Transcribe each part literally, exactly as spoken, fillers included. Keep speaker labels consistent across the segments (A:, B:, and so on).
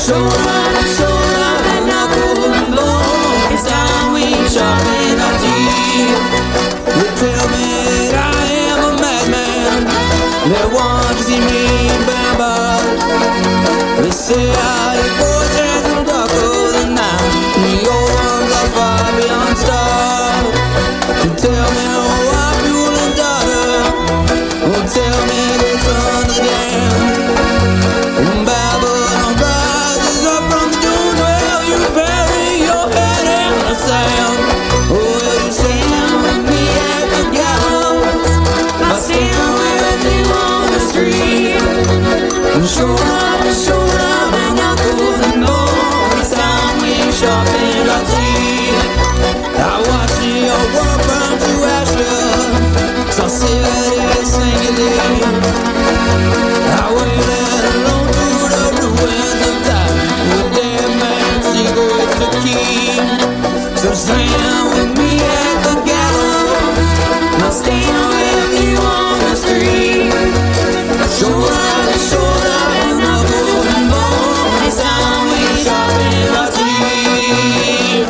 A: shoulder to shoulder and knuckle and bone. It's time we sharpen our teeth. They tell me that I am a madman. They want to see me bamboozled. They say I eat boys and little knuckle and now the old ones are far beyond star. They tell me why fuel and daughter. Oh, tell me the son of the damned. Babylon rises up from the dunes. Well, you bury your head in the sand. Oh, will you stand with me at the gallows? I'll stand with you on the street. Shoulder to shoulder and knuckles and bone. It's time we sharpen our teeth. I watch your world burn to ashes. So city singing. I waited alone through the ruins of time, with dead man's secrets to keep. So stand with me at the gallows. I'll stand with you on the street. Shoulder to shoulder and knuckle and bone. It's time we sharpen our teeth.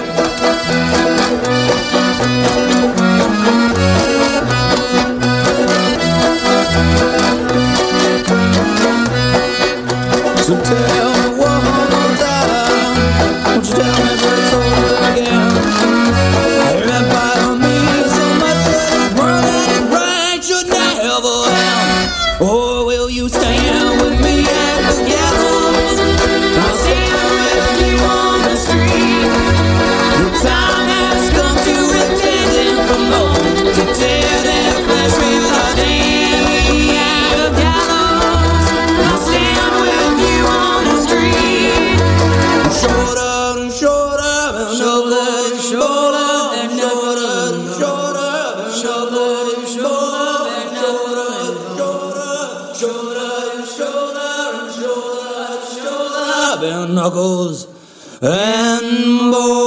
A: So tell me one more time, won't you tell me what's over again? That bother me so much that this world that is right should never end. Or will you stand with me at the gallows? I'll stand with you on the street. The time has come to repent and promote, to tear their flesh with our name at the gallows. I'll stand with you on the street. Shoulder to shoulder and shoulder to shoulder and shoulder to shoulder and shoulder to shoulder and shoulder to shoulder, shoulder to shoulder and shoulder to shoulder and knuckles and bones.